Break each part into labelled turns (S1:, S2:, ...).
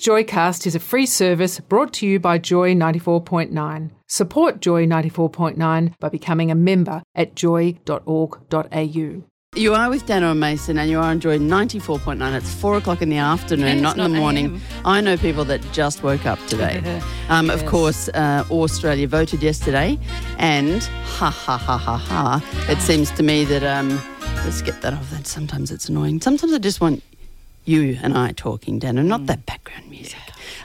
S1: Joycast is a free service brought to you by Joy 94.9. Support Joy 94.9 by becoming a member at joy.org.au.
S2: You are with Dano and Mason, and you are enjoying 94.9. It's 4 o'clock in the afternoon, not in the morning. I know people that just woke up today.
S1: Yes.
S2: Of course, Australia voted yesterday, and it seems to me that, let's get that off. That sometimes it's annoying. Sometimes I just want you and I talking, Dano, not that background music.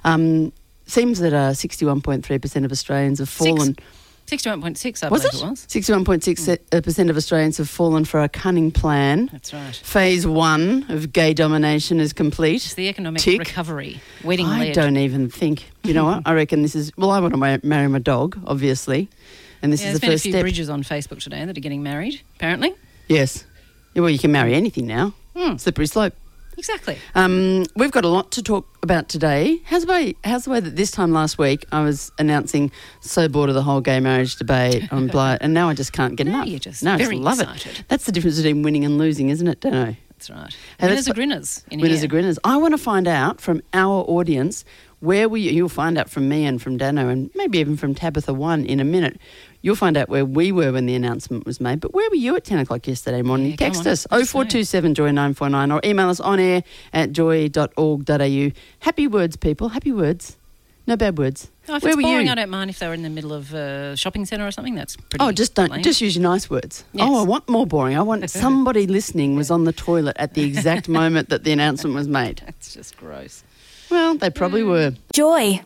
S2: Seems that 61.3% of Australians have fallen...
S3: 61.6, I believe it was.
S2: 61.6% of Australians have fallen for a cunning plan.
S3: That's right.
S2: Phase 1 of gay domination is complete.
S3: It's the economic recovery. Wedding
S2: I
S3: led.
S2: don't even think. You know what? I reckon this is... Well, I want to marry my dog, obviously. And this is the first step.
S3: There's been a few bridges on Facebook today that are getting married, apparently.
S2: Yes. Well, you can marry anything now. Slippery slope.
S3: Exactly.
S2: We've got a lot to talk about today. How's the way that this time last week I was announcing so bored of the whole gay marriage debate on Blythe, and now I just can't get enough.
S3: You're just
S2: I
S3: very
S2: just love
S3: excited.
S2: It. That's the difference between winning and losing, isn't it, Dano?
S3: That's right.
S2: Hey,
S3: Winners are grinners.
S2: Winners are grinners. I want to find out from our audience where you'll find out from me and from Dano and maybe even from Tabitha 1 in a minute. You'll find out where we were when the announcement was made. But where were you at 10 o'clock yesterday morning?
S3: Yeah,
S2: text us 0427 Joy 949 or email us on air at joy.org.au. Happy words, people. Happy words. No bad words.
S3: Oh, if
S2: where
S3: it's
S2: were
S3: boring,
S2: you?
S3: I don't mind if they were in the middle of a shopping centre or something. That's pretty.
S2: Oh, just use your nice words.
S3: Yes.
S2: Oh, I want more boring. I want somebody listening was on the toilet at the exact moment that the announcement was made.
S3: That's just gross.
S2: Well, they probably were.
S4: Joy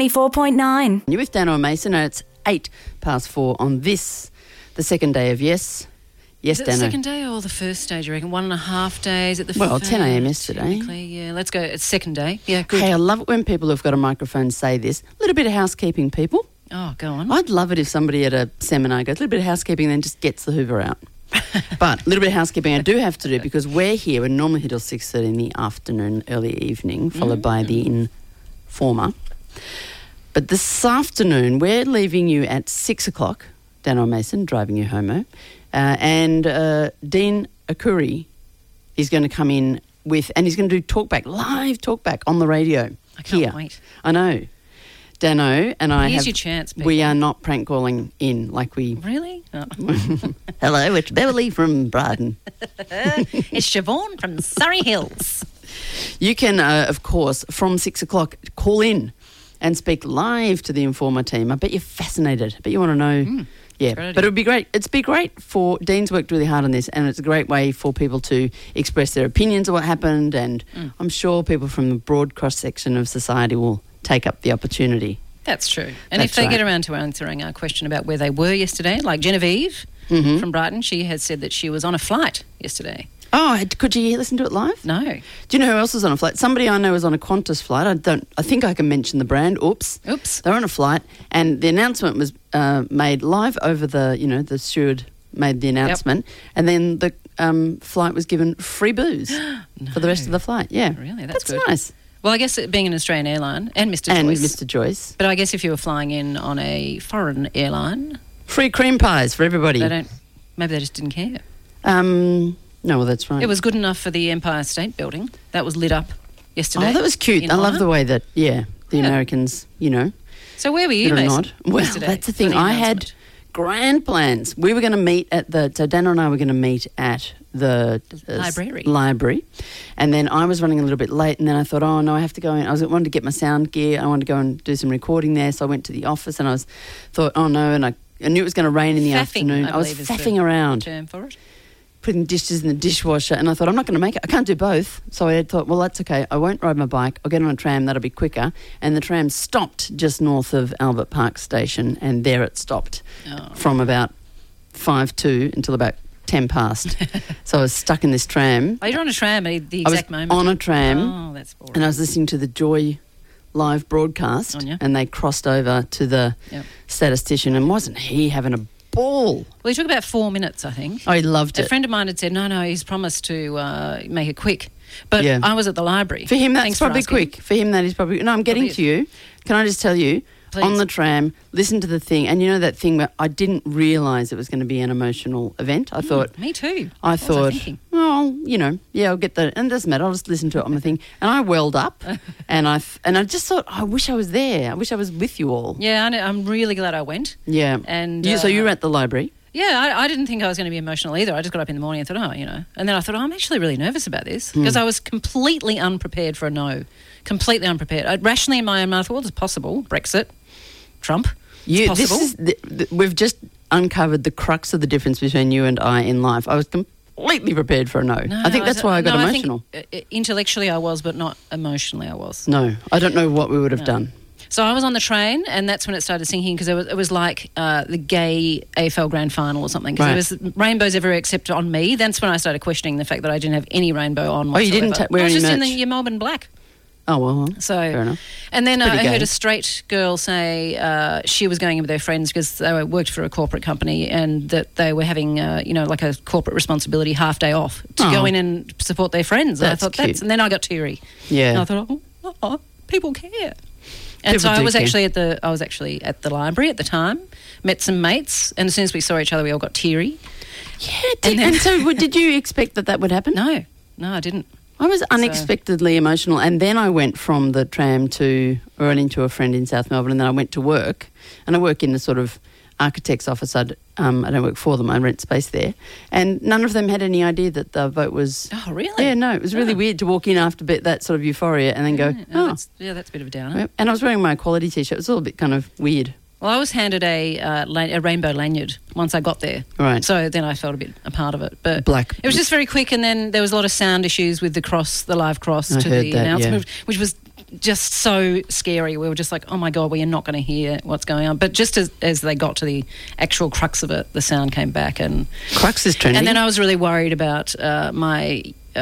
S4: 94.9.
S2: You're with Dano and Mason, and it's 4:08 on this, the second day of Yes. Yes,
S3: Is it
S2: Dano.
S3: the second day or the first day, do you reckon? 1.5 days at the
S2: Well,
S3: first,
S2: 10 a.m. yesterday.
S3: technically, yeah, let's go. It's second day. Yeah, good.
S2: Hey, I love it when people who've got a microphone say this. A little bit of housekeeping, people.
S3: Oh, go on.
S2: I'd love it if somebody at a seminar goes, a little bit of housekeeping, then just gets the Hoover out. But a little bit of housekeeping I do have to do because we're here. We're normally here till 6:30 in the afternoon, early evening, followed by the Informer. But this afternoon, we're leaving you at 6 o'clock, Dano Mason, driving you homo, and Dean Akuri is going to come in and he's going to do live talkback on the radio.
S3: I can't
S2: here.
S3: wait.
S2: I know. Dano and I
S3: Here's your chance, people.
S2: we are not prank calling in like we...
S3: Really? Oh.
S2: Hello, it's Beverly from Brighton.
S3: It's Siobhan from Surrey Hills.
S2: You can, of course, from 6 o'clock, call in and speak live to the Informer team. I bet you're fascinated. I bet you want to know. Yeah, but it would be great. It'd be great for... Dean's worked really hard on this, and it's a great way for people to express their opinions of what happened, and I'm sure people from the broad cross-section of society will take up the opportunity.
S3: That's true. And if they get around to answering our question about where they were yesterday, like Genevieve from Brighton, she has said that she was on a flight yesterday.
S2: Oh, could you listen to it live?
S3: No.
S2: Do you know who else was on a flight? Somebody I know was on a Qantas flight. I think I can mention the brand. Oops. They were on a flight, and the announcement was made live over the steward made the announcement, and then the flight was given free booze for the rest of the flight. Yeah.
S3: Really? That's good.
S2: Nice.
S3: Well, I guess it being an Australian airline and Mr.
S2: And
S3: Joyce.
S2: Mr. Joyce.
S3: But I guess if you were flying in on a foreign airline...
S2: Free cream pies for everybody.
S3: Maybe they just didn't care.
S2: No, well, that's right.
S3: It was good enough for the Empire State Building. That was lit up yesterday.
S2: Oh, that was cute. I love the way that, the Americans,
S3: So where were you, Mason?
S2: Well, that's the thing. I had grand plans. We were going to meet so Dana and I were going to meet at the library. And then I was running a little bit late, and then I thought, oh, no, I have to go in. I wanted to get my sound gear. I wanted to go and do some recording there. So I went to the office, and thought, oh, no, and I knew it was going to rain in the afternoon. I was faffing around.
S3: Term for it.
S2: Putting dishes in the dishwasher, and I thought, I'm not going to make it. I can't do both. So I thought, well, that's okay. I won't ride my bike. I'll get on a tram. That'll be quicker. And the tram stopped just north of Albert Park Station, and there it stopped from about 5:02 until about 10 past. So I was stuck in this tram.
S3: Oh, you're on a tram at the exact moment?
S2: On a tram.
S3: Oh, that's boring.
S2: And I was listening to the Joy live broadcast, and they crossed over to the statistician, and wasn't he having a ball?
S3: Well, he took about 4 minutes, I think.
S2: Oh, he loved it.
S3: A friend of mine had said, no, he's promised to make it quick. But I was at the library.
S2: For him, that's probably quick. For him, that is probably... No, I'm getting to you. Can I just tell you,
S3: Please.
S2: on the tram, listened to the thing, and you know that thing where I didn't realise it was going to be an emotional event. I thought...
S3: Me too.
S2: I
S3: What was
S2: thought,
S3: thinking?
S2: oh, I'll get that. And it doesn't matter. I'll just listen to it on the thing. And I welled up, and I just thought, I wish I was there. I wish I was with you all.
S3: Yeah, I'm really glad I went.
S2: Yeah.
S3: And
S2: so you were at the library?
S3: Yeah, I didn't think I was going to be emotional either. I just got up in the morning and thought, and then I thought, I'm actually really nervous about this because I was completely unprepared for a no. Completely unprepared. Rationally in my own mind, I thought, well, it's possible. Brexit, Trump, it's possible.
S2: We've just uncovered the crux of the difference between you and I in life. I was completely prepared for a no. I think that's why I got emotional.
S3: I think intellectually I was, but not emotionally I was.
S2: No, I don't know what we would have done.
S3: So I was on the train, and that's when it started sinking because it was like the gay AFL Grand Final or something. Because there was rainbows everywhere except on me. That's when I started questioning the fact that I didn't have any rainbow on whatsoever.
S2: Oh, you didn't wear any merch?
S3: I was just in your Melbourne black.
S2: Oh, well,
S3: so,
S2: fair enough.
S3: And then I
S2: gay.
S3: heard a straight girl say she was going in with her friends because they worked for a corporate company and that they were having, like a corporate responsibility half day off to go in and support their friends. And
S2: That's
S3: I thought,
S2: cute.
S3: and then I got teary.
S2: Yeah.
S3: And I thought, people care. And so I was actually at the library at the time, met some mates, and as soon as we saw each other, we all got teary.
S2: Yeah, and so did you expect that would happen?
S3: No, I didn't.
S2: I was unexpectedly emotional, and then I went from the tram to run into a friend in South Melbourne, and then I went to work, and I work in the sort of architect's office. I don't work for them, I rent space there, and none of them had any idea that the vote was...
S3: Oh, really?
S2: Yeah, no, it was really weird to walk in after that sort of euphoria and then go,
S3: that's a bit of a downer.
S2: And I was wearing my equality T-shirt. It was all a bit kind of weird.
S3: Well, I was handed a rainbow lanyard once I got there.
S2: Right.
S3: So then I felt a part of it. But
S2: Black.
S3: It was just very quick, and then there was a lot of sound issues with the live cross
S2: I
S3: to
S2: heard
S3: the
S2: that,
S3: announcement, which was just so scary. We were just like, oh my God, we are not going to hear what's going on. But just as they got to the actual crux of it, the sound came back. And
S2: crux is trending.
S3: And then I was really worried about my...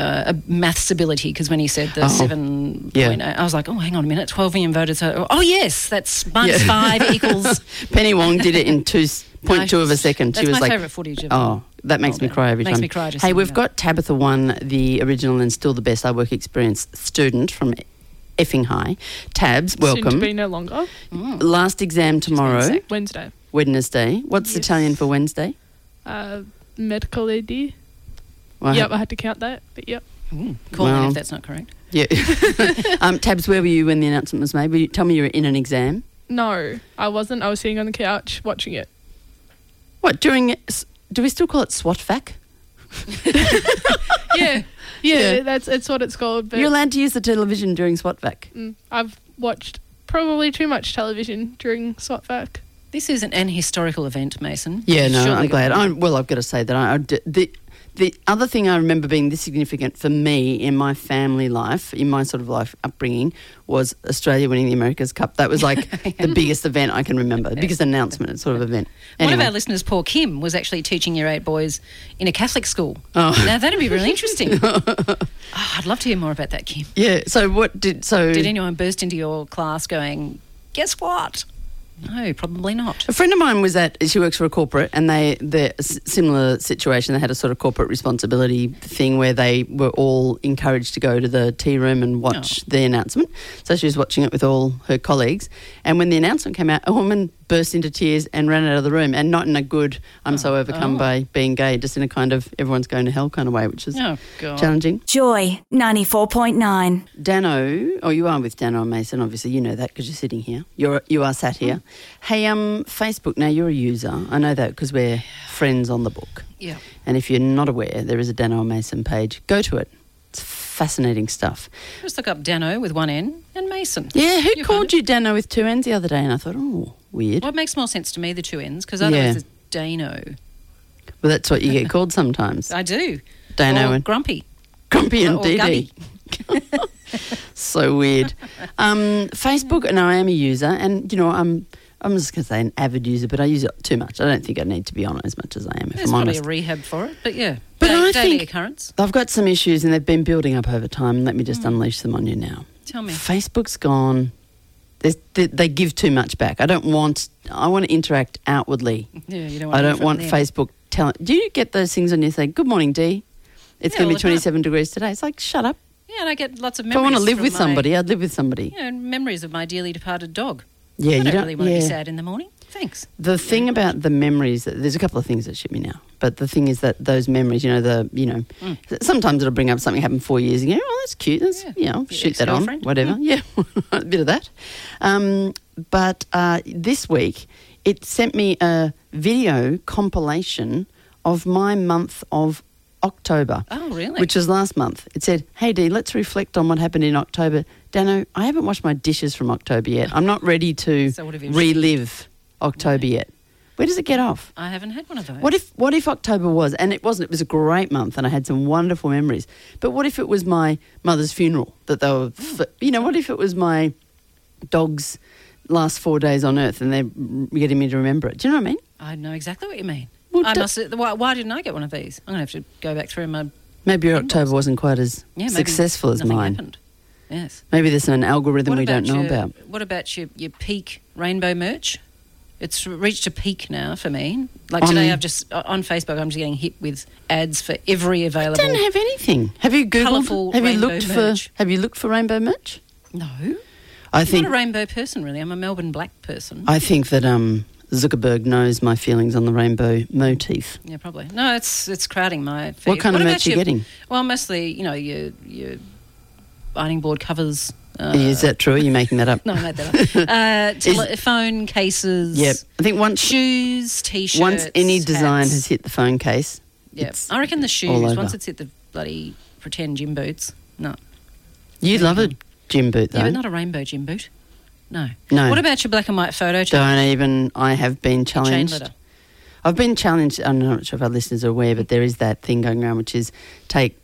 S3: maths ability, because when he said the 7.8, I was like, oh, hang on a minute, 12 million voters. Yes, that's minus 5 equals...
S2: Penny Wong did it in 2.2 of a second.
S3: That's
S2: she was
S3: my
S2: like,
S3: favourite footage.
S2: That makes me cry every time.
S3: Makes me cry just
S2: hey, we've
S3: that.
S2: got Tabitha One, the original and still the best work experience student from Effing High. Tabs, welcome.
S5: Soon to be no longer.
S2: Last exam tomorrow.
S5: Wednesday.
S2: What's Italian for Wednesday?
S5: Medical AD.
S2: Well,
S5: Yep, I had to count that, but yep.
S3: Call in if that's not correct.
S2: Yeah. Tabs, where were you when the announcement was made? Tell me you were in an exam.
S5: No, I wasn't. I was sitting on the couch watching it.
S2: What, during it? Do we still call it SWATFAC?
S5: Yeah, it's what it's called. But
S2: You're allowed to use the television during SWATFAC.
S5: I've watched probably too much television during SWATFAC.
S3: This isn't an historical event, Mason.
S2: Yeah, no,
S3: Surely
S2: I'm glad. I've got to say that the other thing I remember being this significant for me in my family life, in my sort of life upbringing, was Australia winning the America's Cup. That was like the biggest event I can remember, the biggest announcement sort of event. Anyway.
S3: One of our listeners, Paul Kim, was actually teaching year 8 boys in a Catholic school.
S2: Oh.
S3: Now, that'd be really interesting. I'd love to hear more about that, Kim.
S2: Yeah, did
S3: anyone burst into your class going, guess what? No, probably not.
S2: A friend of mine she works for a corporate, and they're a similar situation. They had a sort of corporate responsibility thing where they were all encouraged to go to the tea room and watch the announcement. So she was watching it with all her colleagues. And when the announcement came out, a woman burst into tears and ran out of the room, and not in a good, I'm so overcome by being gay, just in a kind of everyone's going to hell kind of way, which is challenging.
S4: Joy 94.9.
S2: Dano, you are with Dano and Mason, obviously. You know that because you're sitting here. You are sat here. Hey, Facebook, now you're a user. I know that because we're friends on the book.
S3: Yeah.
S2: And if you're not aware, there is a Dano and Mason page. Go to it. It's fascinating stuff.
S3: Just look up Dano with one N and Mason.
S2: Yeah, who called you Dano with 2 N's the other day? And I thought, weird.
S3: Well, it makes more sense to me, the 2 N's, because otherwise it's Dano.
S2: Well, that's what you get called sometimes.
S3: I do.
S2: Dano and
S3: Grumpy.
S2: Grumpy and
S3: or
S2: DD. So weird. Facebook, and I am a user, and, I'm just going to say an avid user, but I use it too much. I don't think I need to be on it as much as I am, if
S3: There's
S2: I'm honest.
S3: probably a rehab for it, but yeah.
S2: But I
S3: daily
S2: think
S3: occurrence.
S2: I've got some issues, and they've been building up over time. Let me just unleash them on you now.
S3: Tell me.
S2: Facebook's gone. They give too much back. I want to interact outwardly.
S3: Yeah, you don't want
S2: I don't want Facebook telling... Do you get those things on you say, good morning, Dee? It's going to be 27 degrees today. It's like, shut up.
S3: Yeah, and I get lots of
S2: If
S3: memories.
S2: I want to live with somebody, I'd live with somebody.
S3: Memories of my dearly departed dog.
S2: Yeah,
S3: I
S2: you
S3: don't
S2: don't
S3: really want to be
S2: yeah.
S3: sad in the morning. Thanks.
S2: The thing about the memories, there's a couple of things that shit me now. But the thing is that those memories, sometimes it'll bring up something happened 4 years ago. Oh, that's cute. That's,
S3: Your
S2: shoot that on,
S3: ex-girlfriend.
S2: whatever. Yeah, a bit of that. But this week, it sent me a video compilation of my month of October.
S3: Oh, really?
S2: Which was last month. It said, "Hey Dee, let's reflect on what happened in October." Dano, I haven't washed my dishes from October yet. I'm not ready to
S3: So what have you
S2: relive October yet. Where does it get off?
S3: I haven't had one of those.
S2: What if October was, and it wasn't, it was a great month and I had some wonderful memories, but what if it was my mother's funeral that they were, what if it was my dog's last 4 days on earth and they're getting me to remember it? Do you know what I mean?
S3: I know exactly what you mean.
S2: Well,
S3: Why didn't I get one of these? I'm going to have to go back through my...
S2: Maybe your October wasn't quite as
S3: maybe
S2: successful as
S3: nothing
S2: mine.
S3: Happened. Yes.
S2: Maybe there's an algorithm we don't know about.
S3: What about your peak rainbow merch? It's reached a peak now for me. Like today, I've just on Facebook, I'm just getting hit with ads for every available.
S2: I don't have anything. Have you Googled?
S3: Colourful
S2: Have you
S3: rainbow
S2: looked
S3: merch.
S2: Have you looked for rainbow merch?
S3: No,
S2: I think
S3: I'm not a rainbow person really. I'm a Melbourne black person.
S2: I think that Zuckerberg knows my feelings on the rainbow motif.
S3: Yeah, probably. No, it's crowding my feed.
S2: What kind of merch are you getting?
S3: Well, mostly your ironing board covers.
S2: Is that true? Or are you making that up?
S3: No, I made that up. Telephone cases.
S2: Yep. I think once
S3: shoes, t-shirts.
S2: Once any design
S3: hats.
S2: has hit the phone case.
S3: Yeah, I reckon the shoes.
S2: all over.
S3: Once it's hit the bloody pretend gym boots. No.
S2: You love a gym boot though.
S3: Yeah, but not a rainbow gym boot. No.
S2: No.
S3: What about your black and white photo challenge?
S2: Don't even. I have been
S3: Chain
S2: challenged.
S3: letter.
S2: I've been challenged. I'm not sure if our listeners are aware, but there is that thing going around, which is take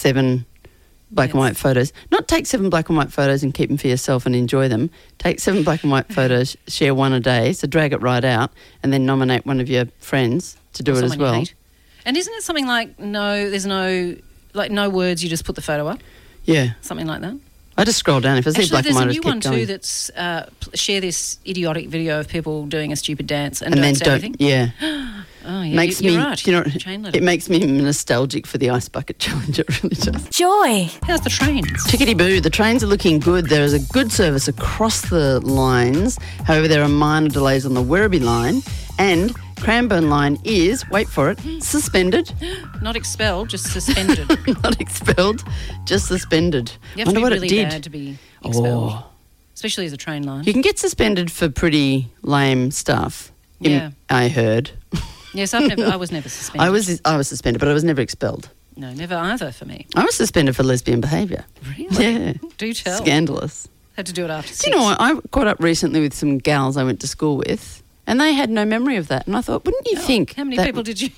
S2: 7 black and white photos. Not take 7 black and white photos and keep them for yourself and enjoy them. Take 7 black and white photos, share one a day, so drag it right out, and then nominate one of your friends to do it as
S3: Someone you
S2: well.
S3: hate. And isn't it something like there's no words, you just put the photo up?
S2: Yeah.
S3: Something like that?
S2: I just scroll down. If I see
S3: Actually,
S2: black and
S3: there's
S2: white,
S3: a
S2: I
S3: new
S2: just
S3: one
S2: keep going.
S3: too that's share this idiotic video of people doing a stupid dance and
S2: and
S3: don't
S2: then
S3: say
S2: don't.
S3: anything.
S2: Yeah.
S3: Oh, yeah,
S2: Makes
S3: you're
S2: me.
S3: right. Chain letter.
S2: It makes me nostalgic for the ice bucket challenge. It really does.
S4: Joy.
S3: How's the trains?
S2: Chickadee boo, the trains are looking good. There is a good service across the lines. However, there are minor delays on the Werribee line, and Cranbourne line is, wait for it, suspended.
S3: Not expelled, just suspended.
S2: Not expelled, just suspended.
S3: You have
S2: Wonder
S3: to be
S2: what
S3: really
S2: it did.
S3: bad to be expelled,
S2: Oh.
S3: especially as a train line.
S2: You can get suspended for pretty lame stuff.
S3: Yeah.
S2: I heard.
S3: Yes, I was never suspended.
S2: I was suspended, but I was never expelled.
S3: No, never either for me.
S2: I was suspended for lesbian behaviour.
S3: Really?
S2: Yeah.
S3: Do tell.
S2: Scandalous.
S3: Had to do it after 6.
S2: Do you know what? I caught up recently with some gals I went to school with, and they had no memory of that. And I thought, wouldn't you think?
S3: How many
S2: that-
S3: people did you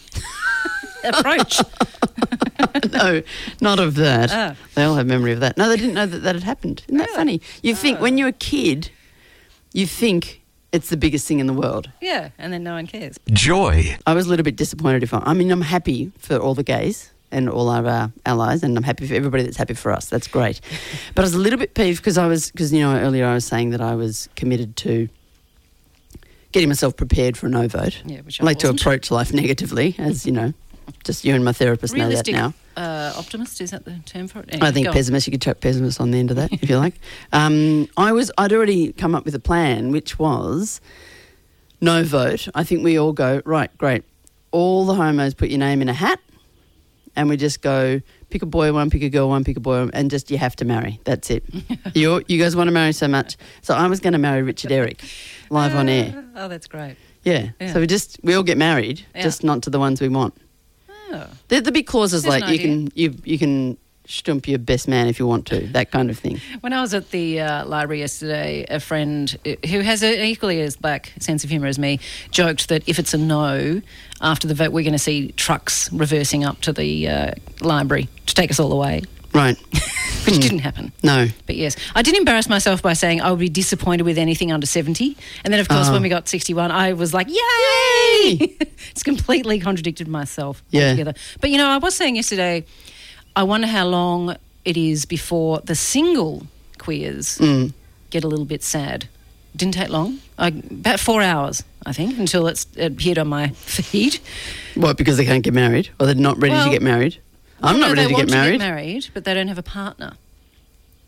S3: approach?
S2: No, not of that.
S3: Ah.
S2: They all have memory of that. No, they didn't know that had happened. Isn't that funny? You think, when you're a kid, you think it's the biggest thing in the world.
S3: Yeah, and then no one cares.
S6: Joy.
S2: I was a little bit disappointed I'm happy for all the gays and all our allies, and I'm happy for everybody that's happy for us. That's great. But I was a little bit peeved because earlier I was saying that I was committed to getting myself prepared for a no vote.
S3: Yeah, which
S2: I like to
S3: wasn't.
S2: approach life negatively, as you know. Just you and my therapist
S3: Realistic
S2: know that now.
S3: optimist, is that the term for it? Anyway,
S2: I think
S3: go on.
S2: pessimist. You could chuck pessimist on the end of that if you like. I'd already come up with a plan, which was no vote. I think we all go, right, great. All the homos put your name in a hat, and we just go pick a boy one, pick a girl one, pick a boy one, and just you have to marry. That's it. You guys want to marry so much. So I was going to marry Richard Eric live on air.
S3: Oh, that's great.
S2: Yeah.
S3: Yeah.
S2: So we all get married,
S3: Yeah.
S2: just not to the ones we want.
S3: Oh.
S2: There'd be clauses
S3: There's
S2: like
S3: an
S2: you can stump your best man if you want to, that kind of thing.
S3: When I was at the library yesterday, a friend who has an equally as black sense of humour as me joked that if it's a no after the vote, we're going to see trucks reversing up to the library to take us all away,
S2: Right.
S3: which didn't happen.
S2: No.
S3: But yes, I did embarrass myself by saying I would be disappointed with anything under 70. And then, of course, when we got 61, I was like, yay! It's completely contradicted myself
S2: Yeah.
S3: altogether. But, I was saying yesterday, I wonder how long it is before the single queers get a little bit sad. Didn't take long. About 4 hours, I think, until it appeared on my feed.
S2: What, because they can't get married? Or they're not ready to get married? I'm not ready to get married.
S3: But they don't have a partner.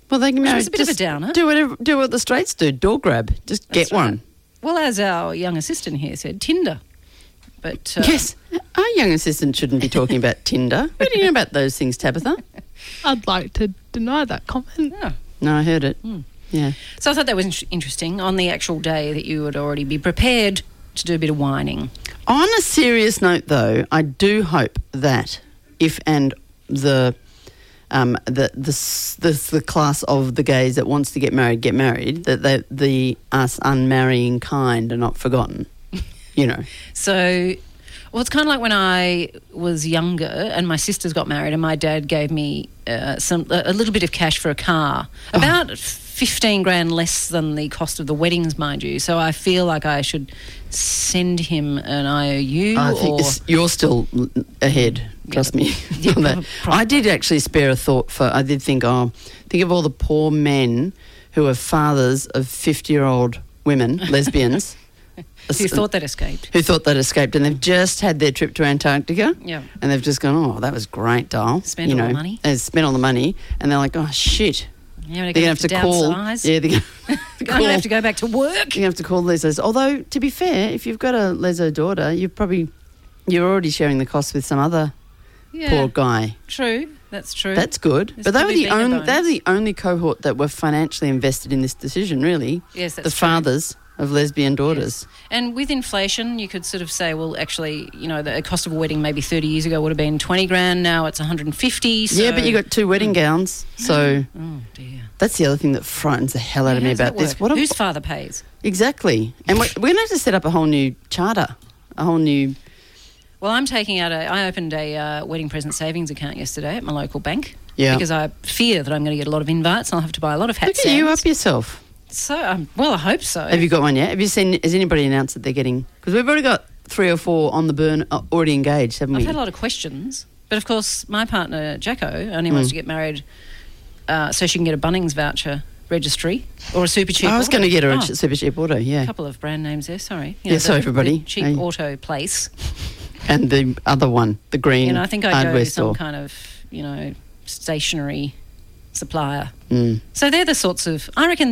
S2: Well, they can
S3: Which
S2: marry.
S3: was a bit of a downer.
S2: Do what the straights do. Door grab. Just
S3: That's
S2: get one.
S3: right. Well, as our young assistant here said, Tinder. But
S2: Yes. Our young assistant shouldn't be talking about Tinder. What do you know about those things, Tabitha?
S5: I'd like to deny that comment.
S3: yeah.
S2: No, I heard it. Yeah.
S3: So I thought that was interesting on the actual day that you would already be prepared to do a bit of whining.
S2: On a serious note, though, I do hope that if and the class of the gays that wants to get married, that the us unmarrying kind are not forgotten. You know.
S3: So, well, it's kind of like when I was younger and my sisters got married and my dad gave me a little bit of cash for a car, about 15 grand less than the cost of the weddings, mind you. So I feel like I should send him an IOU.
S2: I think you're still ahead. Trust me.
S3: Yeah,
S2: on that. I did actually spare a thought for. I did think, think of all the poor men who are fathers of 50-year-old women, lesbians.
S3: Who thought that escaped.
S2: And they've just had their trip to Antarctica.
S3: Yeah.
S2: And they've just gone, oh, that was great, doll.
S3: Spent all the money.
S2: They've spent all the money, and they're like, oh, shit.
S3: Yeah,
S2: They're going to have to call.
S3: downsize.
S2: Yeah, they're
S3: I'm going to have to go back to work.
S2: You have to call lesos. Although, to be fair, if you've got a leso daughter, you're already sharing the cost with some other
S3: Yeah.
S2: poor guy.
S3: True. That's true.
S2: That's good.
S3: This
S2: But they
S3: could
S2: were
S3: be
S2: the
S3: being a
S2: only.
S3: bonus.
S2: They're the only cohort that were financially invested in this decision. Really,
S3: Yes, that's
S2: the
S3: true.
S2: fathers of lesbian daughters.
S3: Yes. And with inflation, you could sort of say, well, actually, the cost of a wedding maybe 30 years ago would have been 20 grand. Now it's 150. So.
S2: Yeah, but you got 2 wedding gowns, so
S3: Oh dear.
S2: that's the other thing that frightens the hell out of me
S3: How does
S2: about
S3: that
S2: this.
S3: work? Whose father pays?
S2: Exactly, and we're going to have to set up a whole new charter, a whole new.
S3: Well, I'm taking out I opened a wedding present savings account yesterday at my local bank.
S2: Yeah.
S3: Because I fear that I'm going to get a lot of invites and I'll have to buy a lot of hat
S2: Look at you
S3: stands.
S2: up yourself.
S3: So, well, I hope so.
S2: Have you got one yet? Has anybody announced that they're getting? Because we've already got 3 or 4 on the burn already engaged, haven't we?
S3: I've had a lot of questions. But, of course, my partner, Jacko, only wants to get married so she can get a Bunnings voucher registry or a super cheap
S2: I was
S3: auto.
S2: going to get her a
S3: Oh,
S2: super cheap auto, yeah.
S3: a couple of brand names there, sorry.
S2: Yeah, sorry, everybody.
S3: The cheap
S2: Hey.
S3: auto place.
S2: And the other one, the green
S3: I think I go
S2: hardware
S3: to some
S2: store.
S3: kind of, stationery supplier.
S2: Mm.
S3: So they're the sorts of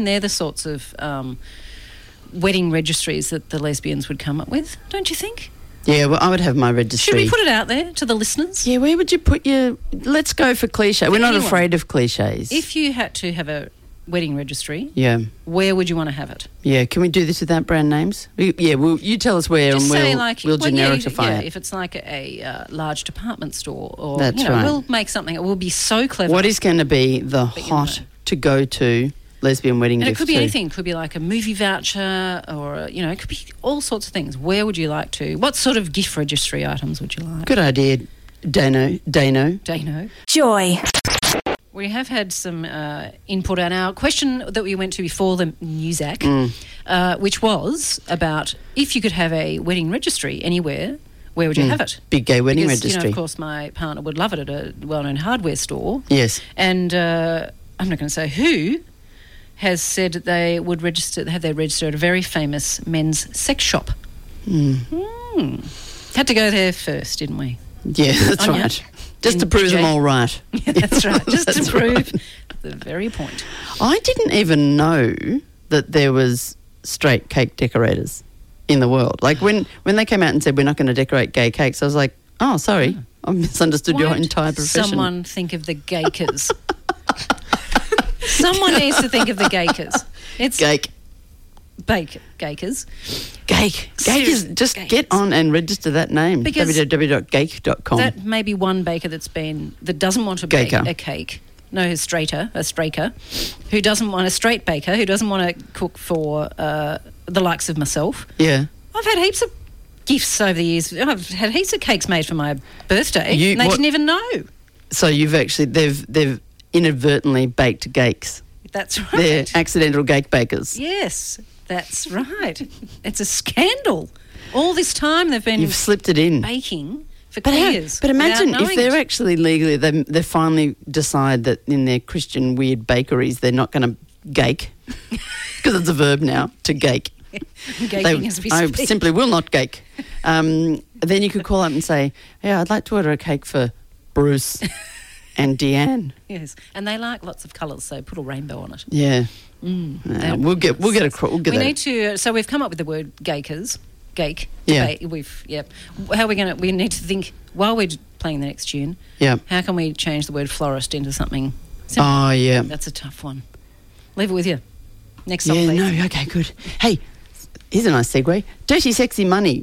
S3: wedding registries that the lesbians would come up with, don't you think?
S2: Yeah, well, I would have my registry.
S3: Should we put it out there to the listeners?
S2: Yeah, where would you put your... Let's go for cliche. We're not
S3: anyone.
S2: afraid of cliches.
S3: If you had to have a wedding registry,
S2: Yeah.
S3: where would you want to have it?
S2: Yeah, can we do this without brand names? You tell us where
S3: Just
S2: and
S3: say
S2: we'll genericify it.
S3: if it's like a large department store or,
S2: That's right.
S3: we'll make something. It will be so clever.
S2: What is going to be the
S3: But you
S2: hot
S3: know.
S2: to go to lesbian wedding
S3: And it
S2: gift
S3: could be
S2: too?
S3: anything. It could be like a movie voucher or, it could be all sorts of things. Where would you like to? What sort of gift registry items would you like?
S2: Good idea, Dano.
S3: Dano.
S4: Joy.
S3: We have had some input on our question that we went to before the Newsac, which was about if you could have a wedding registry anywhere, where would you have it?
S2: Big gay wedding
S3: Because,
S2: registry.
S3: of course, my partner would love it at a well-known hardware store.
S2: Yes.
S3: And I'm not going to say who has said that they would have their register at a very famous men's sex shop. Had to go there first, didn't we?
S2: Yeah, that's
S3: Anya?
S2: right. Just to
S3: In
S2: prove them
S3: J-
S2: all right.
S3: Yeah, that's right. Just
S2: That's
S3: to prove
S2: right.
S3: the very point.
S2: I didn't even know that there was straight cake decorators in the world. Like when they came out and said we're not going to decorate gay cakes, I was like, oh, sorry, I misunderstood your
S3: Won't
S2: entire profession.
S3: Someone think of the Gaykers. Someone needs to think of the Gaykers. It's
S2: Gake.
S3: Gaykers.
S2: Gake. Gake is just
S3: Gake.
S2: get on and register that name.
S3: Because
S2: www.gake.com.
S3: That may be one baker that doesn't want to bake
S2: Gaker.
S3: a cake. No, a straker, who doesn't want a straight baker, who doesn't want to cook for the likes of myself.
S2: Yeah.
S3: I've had heaps of gifts over the years. I've had heaps of cakes made for my birthday,
S2: You-
S3: and they
S2: what-
S3: didn't even know.
S2: So you've actually they've inadvertently baked gakes.
S3: That's right.
S2: They're accidental cake bakers.
S3: Yes, that's right. It's a scandal. All this time they've been
S2: You've slipped it in.
S3: baking for
S2: But,
S3: years.
S2: but imagine
S3: without
S2: if
S3: knowing
S2: they're
S3: it.
S2: actually legally, they finally decide that in their Christian weird bakeries they're not going to gake, because it's a verb now, to gake.
S3: Gaking as we
S2: I
S3: speak.
S2: simply will not gake. Then you could call up and say, yeah, I'd like to order a cake for Bruce. And Deanne.
S3: Yes, and they like lots of colours, so put a rainbow on it.
S2: Yeah.
S3: That
S2: We'll
S3: would
S2: get
S3: be nice.
S2: we'll get
S3: We
S2: that.
S3: need to. So we've come up with the word geekers. Geek.
S2: Yeah.
S3: How are we going to? We need to think while we're playing the next tune.
S2: Yeah.
S3: How can we change the word florist into something simple?
S2: Oh, yeah.
S3: That's a tough one. Leave it with you. Next song,
S2: Yeah,
S3: please.
S2: no, okay, good. Hey, here's a nice segue. Dirty Sexy Money.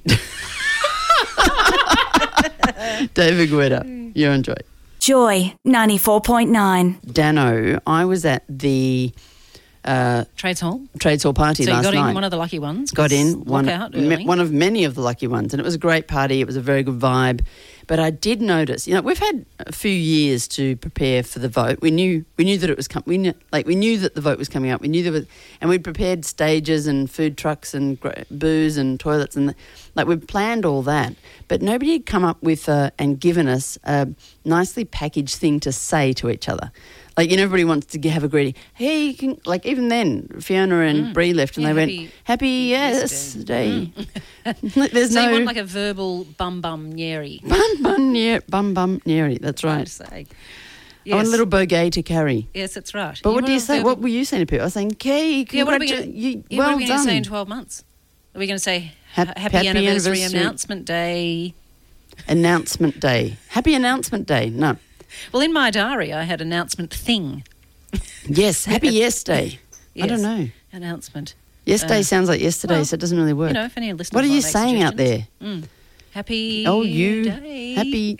S2: David Guetta, you enjoy.
S4: Joy 94.9.
S2: Dano, I was at the
S3: Trades Hall.
S2: Trades Hall party
S3: So you
S2: last
S3: got
S2: night.
S3: in one of the lucky ones.
S2: Got in
S3: one out early.
S2: one of many of the lucky ones, and it was a great party. It was a very good vibe. But I did notice, we've had a few years to prepare for the vote. We knew that it was we knew that the vote was coming up. We knew and we'd prepared stages and food trucks and booze and toilets and we'd planned all that. But nobody had come up with and given us a nicely packaged thing to say to each other. Everybody wants to have a greeting. Hey, even then, Fiona and Bree left and they went, Happy Yes Day. There's
S3: So
S2: no...
S3: you want like a verbal bum nyeri.
S2: Bum nyeri, that's right.
S3: Say.
S2: I want a little bogey to carry.
S3: Yes, that's right.
S2: But what
S3: want
S2: do you
S3: a
S2: say?
S3: verbal-
S2: What were you saying to people? I was saying, Kay,
S3: what are we
S2: congratulations.
S3: what
S2: Well
S3: are we going to say
S2: done.
S3: in 12 months? Are we going to say
S2: Happy
S3: happy anniversary,
S2: anniversary.
S3: announcement day?
S2: Announcement day. Happy announcement day. No.
S3: Well, in my diary, I had announcement thing.
S2: Yes, happy yes day. I don't
S3: Yes.
S2: know.
S3: Announcement.
S2: Yesterday sounds like yesterday,
S3: well,
S2: so it doesn't really work.
S3: If any listeners
S2: What are you
S3: might make
S2: saying out there?
S3: suggestions. Happy
S2: Happy
S3: day.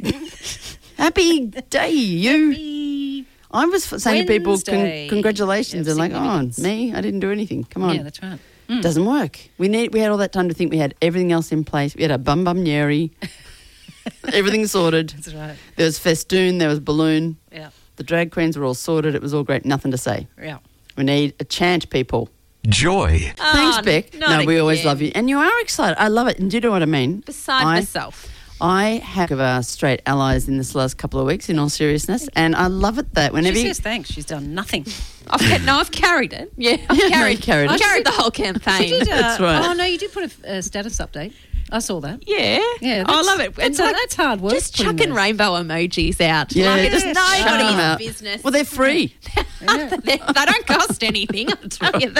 S2: happy day, you.
S3: Happy-
S2: I was saying to people,
S3: Wednesday.
S2: congratulations.
S3: Yeah,
S2: They're like,
S3: significance.
S2: me? I didn't do anything. Come on.
S3: Yeah, that's right.
S2: Doesn't work. We had all that time to think. We had everything else in place. We had a bum nyeri. Everything sorted.
S3: That's right.
S2: There was festoon. There was balloon.
S3: Yeah.
S2: The drag queens were all sorted. It was all great. Nothing to say.
S3: Yeah.
S2: We need a chant, people.
S6: Joy.
S2: Thanks, Beck.
S7: not
S2: No, we always
S7: again.
S2: love you. And you are excited. I love it. And do you know what I mean?
S7: Beside myself.
S2: I have of our straight allies in this last couple of weeks, in all seriousness. And I love it that whenever
S3: She
S2: you...
S3: says thanks. She's done nothing.
S7: I've carried it. Yeah, I've
S2: Yeah, no,
S7: carried,
S2: you carried
S7: I
S2: it.
S7: carried the whole campaign.
S3: You did,
S2: That's right.
S3: Oh, no, you did put a status update. I saw that.
S7: Yeah,
S3: Yeah,
S7: I love it.
S3: That's,
S7: like,
S3: that's hard work.
S7: just
S3: putting
S7: chucking
S3: those.
S7: rainbow emojis out.
S2: Yeah,
S7: like, it's
S2: just chuck 'em
S7: nobody's
S2: out.
S7: business.
S2: Well, they're free.
S7: they don't cost anything. I'll tell you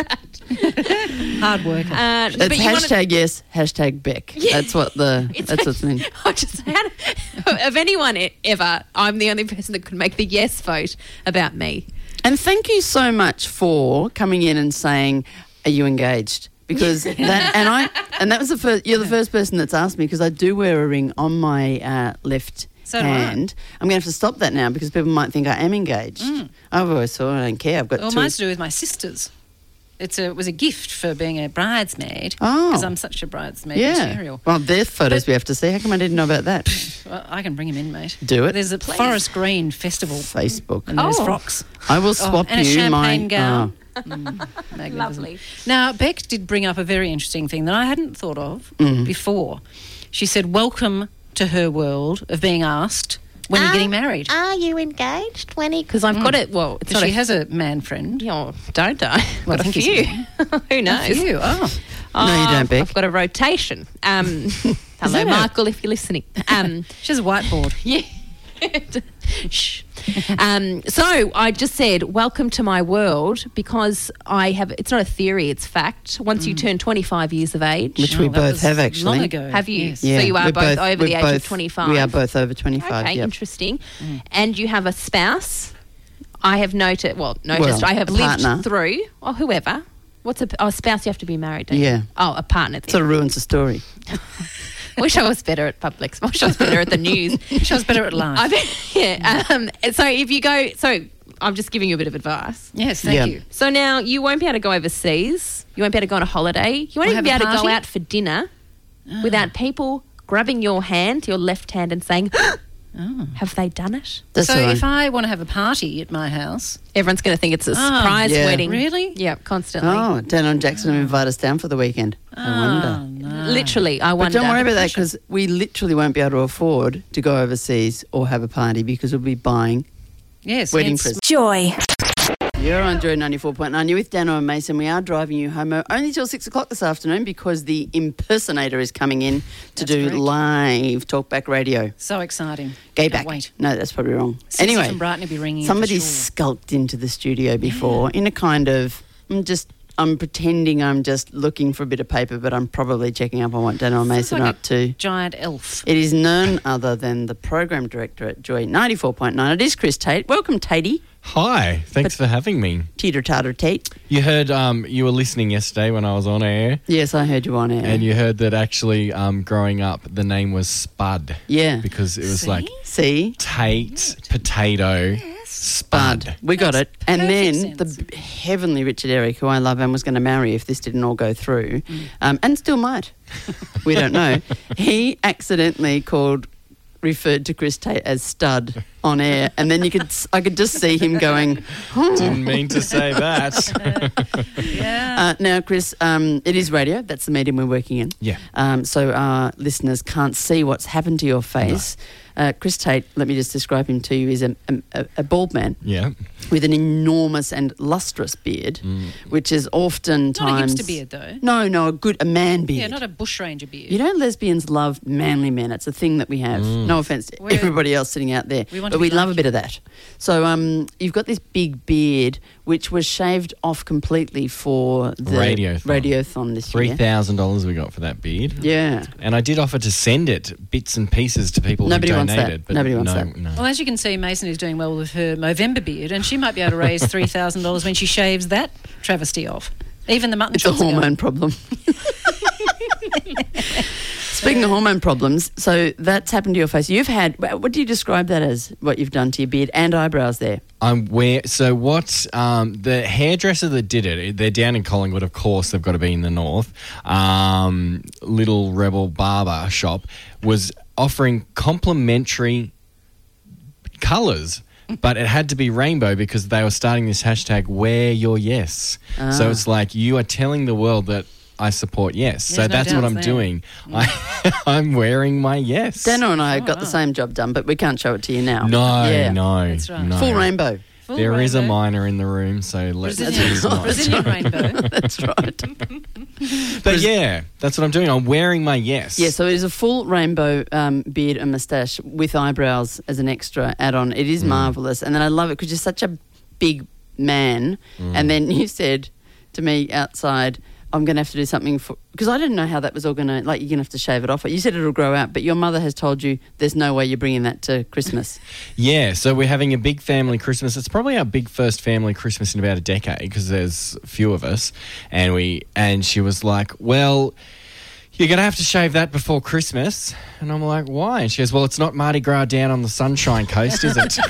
S7: that.
S3: Hard work.
S2: It's
S7: but you wanna-
S2: hashtag yes, hashtag Beck.
S7: Yeah.
S2: That's what what's mean.
S7: I just had, of anyone ever, I'm the only person that could make the yes vote about me.
S2: And thank you so much for coming in and saying, "Are you engaged?" Because that was the first. You're the first person that's asked me because I do wear a ring on my left
S3: So do I.
S2: hand. I'm going to have to stop that now because people might think I am engaged. I've always thought I don't care. I've got
S3: Well,
S2: two.
S3: mine's to do with my sisters. It was a gift for being a bridesmaid.
S2: Oh.
S3: Because I'm such a bridesmaid
S2: Yeah.
S3: material.
S2: Well, there's photos we have to see. How come I didn't know about that?
S3: Well, I can bring him in, mate.
S2: Do it.
S3: There's a Forest Green festival.
S2: Facebook.
S3: And there's
S7: Oh.
S3: frocks.
S2: I will swap
S3: and a
S2: you
S3: champagne
S2: my.
S3: gown.
S2: Oh.
S3: Magnificent.
S7: Lovely.
S3: Now, Beck did bring up a very interesting thing that I hadn't thought of before. She said, welcome to her world of being asked when you're getting married.
S7: Are you engaged, Wenny? Because I've got it. Well, it's
S3: Because
S7: not
S3: she has a man friend.
S7: don't I?
S3: Well,
S7: got
S3: I
S7: a
S3: think he's
S7: few. Who knows?
S3: For you. Oh.
S2: No, you don't, Beck.
S7: I've got a rotation. Hello,
S3: that
S7: Michael, if you're listening.
S3: She has a whiteboard.
S7: Yeah. Shh. So I just said, welcome to my world, because it's not a theory, it's fact. Once you turn 25 years of age,
S2: Which we
S3: Oh, that
S2: both
S3: was
S2: have, actually.
S3: Long ago.
S7: have you?
S3: Yes.
S7: So you are
S2: we're
S7: both over the
S2: we're
S7: age of
S2: both-
S7: 25.
S2: We are both over 25,
S7: Okay,
S2: yep.
S7: interesting. And you have a spouse. I have I have
S2: Well,
S7: lived
S2: a partner.
S7: through, or whoever. What's a spouse? You have to be married, don't you?
S2: Yeah.
S7: Oh, a partner.
S2: Sort of ruins the story.
S7: Wish I was better at Publix. Wish I was better at the news.
S3: She was better at life.
S7: Yeah. So if you go, I'm just giving you a bit of advice.
S3: Yes, thank
S2: Yeah.
S3: you.
S7: So now you won't be able to go overseas. You won't be able to go on a holiday. You won't
S3: Or
S7: even be
S3: have
S7: able
S3: a
S7: to go
S3: party?
S7: out for dinner without people grabbing your hand, your left hand, and saying, have they done it?
S2: That's
S3: So
S2: all right.
S3: if I want to have a party at my house,
S7: Everyone's going to think it's a surprise
S2: yeah.
S7: wedding.
S3: Really?
S7: Yeah, constantly.
S2: Oh, Dan and Jackson will invite us down for the weekend. I wonder.
S7: Literally, I
S2: But
S7: wonder.
S2: don't worry about that because we literally won't be able to afford to go overseas or have a party because we'll be buying
S3: yes,
S2: wedding
S3: hence
S2: presents.
S4: Joy
S2: You're on Joy 94.9. You're with Dano and Mason. We are driving you home only till 6 o'clock this afternoon because the impersonator is coming in to do
S3: correct.
S2: live talkback radio.
S3: So exciting.
S2: Gay
S3: Can't
S2: back.
S3: wait.
S2: No, that's probably wrong.
S3: Susie
S2: Anyway,
S3: from Brighton will be ringing in
S2: somebody
S3: for sure.
S2: skulked into the studio before in a kind of, I'm pretending I'm just looking for a bit of paper, but I'm probably checking up on what Dano and Mason
S3: like
S2: are up to.
S3: Giant elf.
S2: It is none other than the program director at Joy 94.9. It is Chris Tate. Welcome, Tatey.
S6: Hi, thanks for having me.
S2: Teeter-totter Tate.
S6: You heard you were listening yesterday when I was on air,
S2: Yes, I heard you on air.
S6: and you heard that actually growing up the name was Spud.
S2: Yeah.
S6: Because it was
S3: See?
S6: like
S2: See?
S6: Tate, potato, Spud.
S2: We got it. And
S3: perfect
S2: then
S3: sense.
S2: the heavenly Richard Eric, who I love and was going to marry if this didn't all go through, and still might. We don't know. He accidentally referred to Chris Tate as Stud on air, and then I could just see him going,
S6: Didn't mean to say that.
S3: Yeah.
S2: now, Chris, it is radio. That's the medium we're working in.
S6: Yeah.
S2: So our listeners can't see what's happened to your face. Chris Tate, let me just describe him to you, is a bald man
S6: Yeah.
S2: with an enormous and lustrous beard, which is oftentimes...
S3: Not a hipster beard, though.
S2: No, a man beard.
S3: Yeah, not a bushranger beard.
S2: You know, lesbians love manly men. It's a thing that we have. No offence to
S3: We're-
S2: everybody else sitting out there,
S3: We want
S2: but
S3: to
S2: we
S3: be
S2: love a
S3: like
S2: bit of that. So you've got this big beard, which was shaved off completely for the Radiothon this year.
S6: $3,000 we got for that beard.
S2: Yeah.
S6: And I did offer to send it, bits and pieces, to people
S2: Nobody
S6: who
S2: wants
S6: donated.
S2: that.
S6: But
S2: Nobody wants
S6: no,
S2: that.
S6: No.
S3: Well, as you can see, Mason is doing well with her Movember beard, and she might be able to raise $3,000 when she shaves that travesty off. Even the mutton
S2: It's a
S3: chops are going.
S2: hormone problem. Speaking of hormone problems, so that's happened to your face. You've had, what do you describe that as, what you've done to your beard and eyebrows there?
S6: The hairdresser that did it, they're down in Collingwood, of course, they've got to be in the north. Little Rebel Barber Shop was offering complimentary colours, but it had to be rainbow because they were starting this hashtag Wear Your Yes. So it's like you are telling the world that I support yes.
S3: There's
S6: So
S3: no
S6: that's what
S3: doubts
S6: I'm
S3: there.
S6: doing. I'm wearing my yes.
S2: Dano and I got the same job done, but we can't show it to you now.
S6: No,
S2: Yeah.
S6: no,
S3: That's right.
S6: no.
S2: Full rainbow.
S3: Full
S6: There is a
S3: rainbow.
S6: minor in the room, so let's
S3: Brazilian,
S6: not.
S3: Brazilian rainbow.
S2: That's right.
S6: But yeah, that's what I'm doing. I'm wearing my yes.
S2: Yeah, so it is a full rainbow beard and moustache with eyebrows as an extra add-on. It is marvellous. And then I love it because you're such a big man. And then you said to me outside, I'm going to have to do something because I didn't know how that was all going to, like, you're going to have to shave it off. You said it'll grow out, but your mother has told you there's no way you're bringing that to Christmas.
S6: Yeah, so we're having a big family Christmas. It's probably our big first family Christmas in about a decade because there's a few of us. And she was like, well, you're going to have to shave that before Christmas. And I'm like, why? And she goes, well, it's not Mardi Gras down on the Sunshine Coast, is it?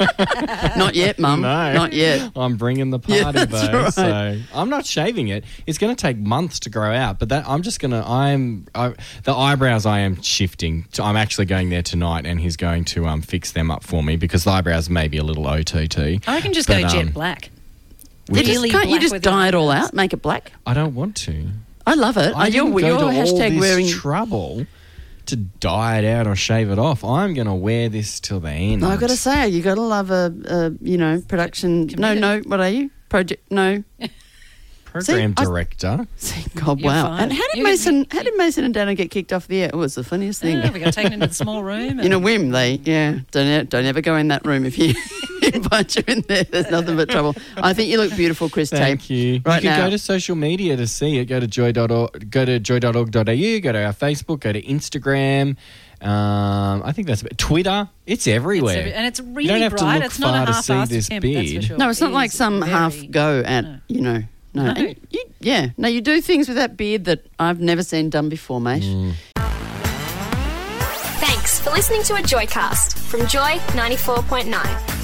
S2: Not yet, Mum.
S6: No.
S2: Not yet.
S6: I'm bringing the
S2: Yeah,
S6: party,
S2: that's
S6: though.
S2: right.
S6: So I'm not shaving it. It's going to take months to grow out, but that I'm just going to. The eyebrows I am shifting. I'm actually going there tonight, and he's going to fix them up for me because the eyebrows may be a little OTT.
S3: I can just
S6: But,
S3: go jet black.
S6: which-
S3: Really
S2: Can't you
S3: black
S2: just
S3: with your
S2: dye it all
S3: eyebrows.
S2: out, make it black?
S6: I don't want to.
S2: I love it.
S6: I
S2: You're
S6: didn't go to all
S2: hashtag
S6: this
S2: wearing...
S6: trouble to dye it out or shave it off. I'm going to wear this till the end.
S2: I've got to say, you got to love a production.
S3: Committed.
S2: No, what are you? Project? No.
S6: Program
S2: See,
S6: director.
S2: God,
S3: You're
S2: wow.
S3: fine.
S2: And how did
S3: You're
S2: Mason and Dano get kicked off the air? It was the funniest thing.
S3: Yeah, we got taken into the small room.
S2: In a whim, don't ever go in that room if you invite you in there. There's nothing but trouble. I think you look beautiful, Chris
S6: Thank
S2: Tate.
S6: you.
S2: Right
S6: You can
S2: now.
S6: go to social media to see it. Go to joy.org, go to joy.org.au, go to our Facebook, go to Instagram. I think that's Twitter. It's everywhere.
S3: and it's
S6: You
S3: really
S6: don't have to
S3: bright.
S6: look
S3: It's not
S6: far
S3: a
S6: to
S3: half-assed
S6: see this
S3: attempt, that's for
S6: beard.
S3: sure.
S2: No, it's not
S3: It
S2: like
S3: is
S2: some
S3: very-
S2: half go at,
S3: No.
S2: No.
S3: No.
S2: And you do things with that beard that I've never seen done before, mate.
S8: Thanks for listening to a Joycast from Joy 94.9.